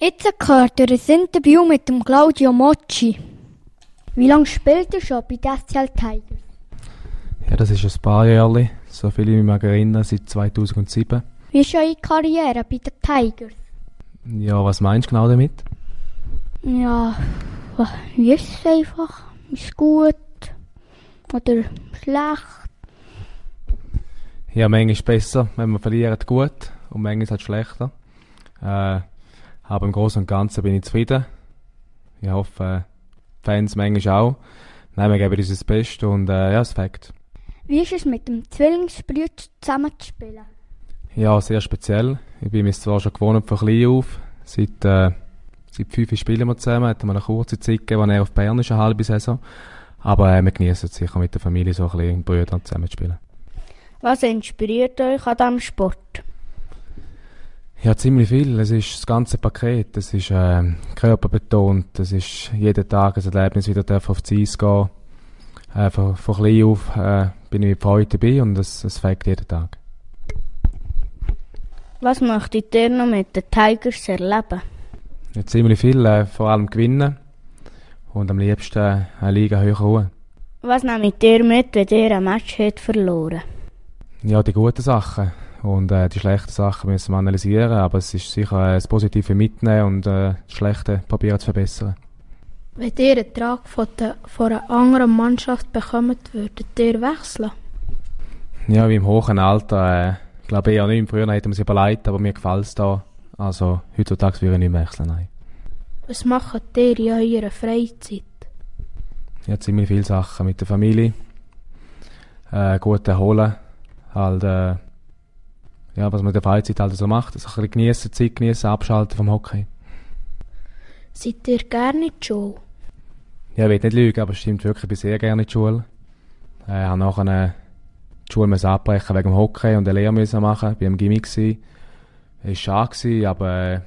Jetzt gehört ihr ein Interview mit dem Claudio Mocci. Wie lange spielt er schon bei den SCL Tigers? Ja, das ist ein paar Jahre, so viel ich mich mag erinnern, seit 2007. Wie ist eure Karriere bei den Tigers? Ja, was meinst du genau damit? Ja, wie ist es einfach? Ist es gut oder schlecht? Ja, manchmal ist es besser, wenn wir verlieren, gut und manchmal ist es halt schlechter. Aber im Großen und Ganzen bin ich zufrieden. Ich hoffe, Fans manchmal auch. Nein, wir geben uns das Beste und ja, es fängt. Wie ist es mit dem Zwillingsbruder zusammen zu spielen? Ja, sehr speziell. Ich bin mir zwar schon gewohnt von klein auf. Seit 5 spielen wir zusammen. Hatten wir eine kurze Zeit gegeben, als er auf Bern ist, eine halbe Saison. Aber wir genießen es sicher mit der Familie so ein bisschen Brüdern zusammen zu spielen. Was inspiriert euch an diesem Sport? Ja, ziemlich viel. Es ist das ganze Paket. Es ist körperbetont. Es ist jeden Tag ein Erlebnis, wieder auf die Eis gehen. Von klein auf bin ich mit Freude dabei und es fängt jeden Tag. Was möchtet ihr noch mit den Tigers erleben? Ja, ziemlich viel, vor allem gewinnen und am liebsten eine Liga höher hoch. Was nehmt ihr mit, wenn ihr ein Match habt verloren? Ja, die guten Sachen und die schlechten Sachen müssen wir analysieren, aber es ist sicher das Positive mitnehmen und das Schlechte probieren zu verbessern. Wenn ihr einen Trag von einer anderen Mannschaft bekommt, würdet ihr wechseln? Ja, wie im hohen Alter, ich glaube eher nicht. Früher hätten wir es überlegt, aber mir gefällt es da. Also heutzutage würde ich nicht wechseln, nein. Was macht ihr in eurer Freizeit? Ja, ziemlich viele Sachen mit der Familie. Gut erholen. Halt, ja, was man in der Freizeit halt so macht. Also ein bisschen geniessen, Zeit geniessen, abschalten vom Hockey. Seid ihr gerne in der Schule? Ja, ich will nicht lügen, aber es stimmt wirklich, ich bin sehr gerne in der Schule. Ich habe nachher die Schule abbrechen wegen dem Hockey und eine Lehre müssen machen. Ich war am Gimmi. Es war schade, aber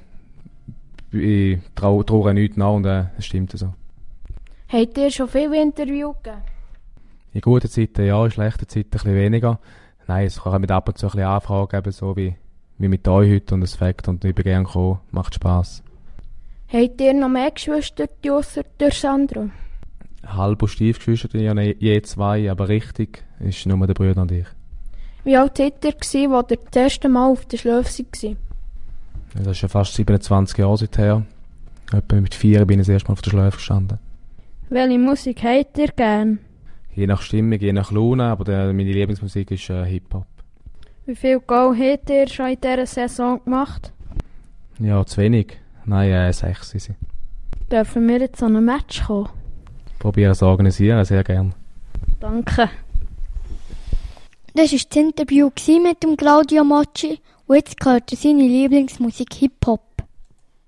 ich traue nichts nach und es stimmt so. Habt ihr schon viele Interviews gegeben? In guten Zeiten ja, in schlechten Zeiten ein bisschen weniger. Nein, es kann mit ab und zu ein bisschen Anfragen geben, so wie mit euch heute und es fängt und ich bin gerne gekommen, macht Spass. Habt ihr noch mehr Geschwister ausser der Sandro? Halb und Stiefgeschwister, ja je 2, aber richtig ist nur der Bruder und ich. Wie alt seid ihr, als ihr das erste Mal auf der Schläfe war? Das ist schon fast 27 Jahre seither. Etwa mit 4 bin ich das erste Mal auf der Schläfe gestanden. Welche Musik habt ihr gern? Je nach Stimmung, je nach Laune, aber meine Lieblingsmusik ist Hip-Hop. Wie viel Goal habt ihr schon in dieser Saison gemacht? Ja, zu wenig. Nein, 6 sind sie. Dürfen wir jetzt an ein Match kommen? Probieren es zu organisieren, sehr gerne. Danke. Das war das Interview mit dem Claudio Mocci und jetzt gehört seine Lieblingsmusik Hip-Hop.